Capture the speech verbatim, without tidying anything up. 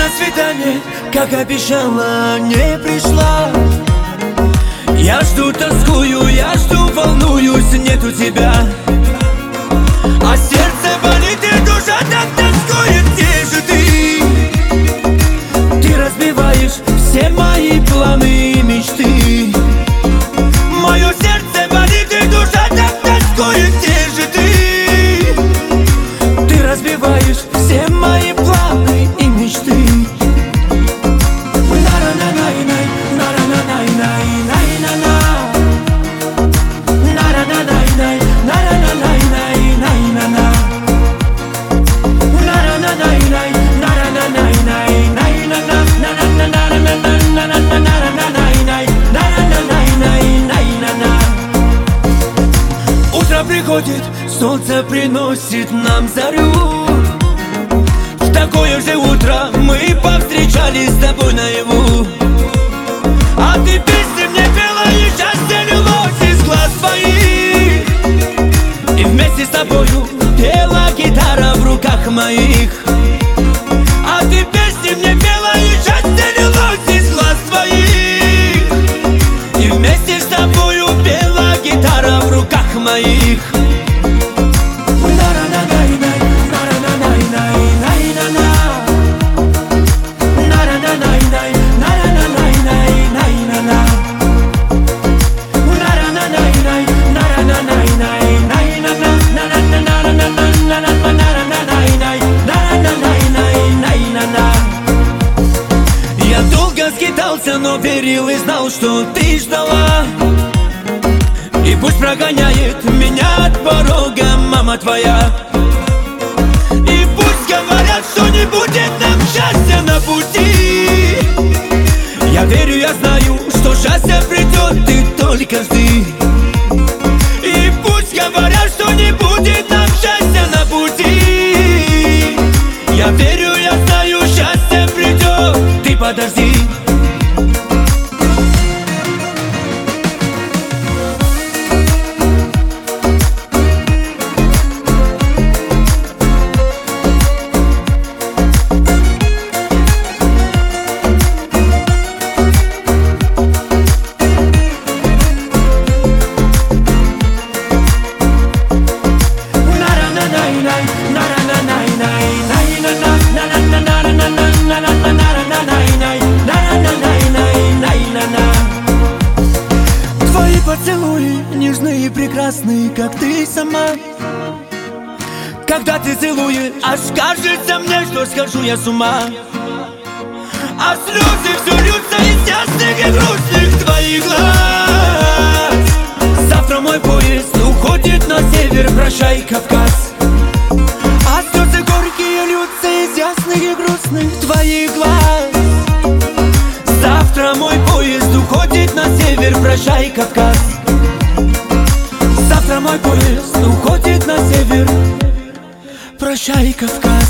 на свидание, как обещала, не пришла. Я жду, тоскую, я жду, волнуюсь, нету тебя. А сердце болит и душа так тоскует, где же ты? Ты разбиваешь все мои планы и мечты. Мое сердце болит и душа так тоскует, где же ты? Ты разбиваешь все мои планы и мечты. Утро приходит, солнце приносит нам зарю. В такое же утро мы повстречались с тобой наяву. А ты песни мне пела, и счастье лилось из глаз твоих. И вместе с тобою пела гитара в руках моих. А ты песни мне пела, и счастье лилось из глаз твоих. И вместе с тобою пела гитара в руках моих. Я долго скитался, но верил и знал, что ты ждала. И пусть прогоняет меня от порога мама твоя. И пусть говорят, что не будет нам счастья на пути. Я верю, я знаю, что счастье придет, ты только жди. И пусть говорят, что не будет нам счастья на пути. Я верю, я знаю, счастье придет, ты подожди. Твои поцелуи нежные и прекрасные, как ты сама. Когда ты целуешь, аж кажется мне, что схожу я с ума. А слезы все льются из ясных и грустных твоих глаз. Завтра мой поезд уходит на север, прощай, Кавказ. А слезы горькие льются из ясных и грустных твоих глаз. Завтра мой поезд уходит на север, прощай, Кавказ. Завтра мой поезд уходит на север, прощай, Кавказ.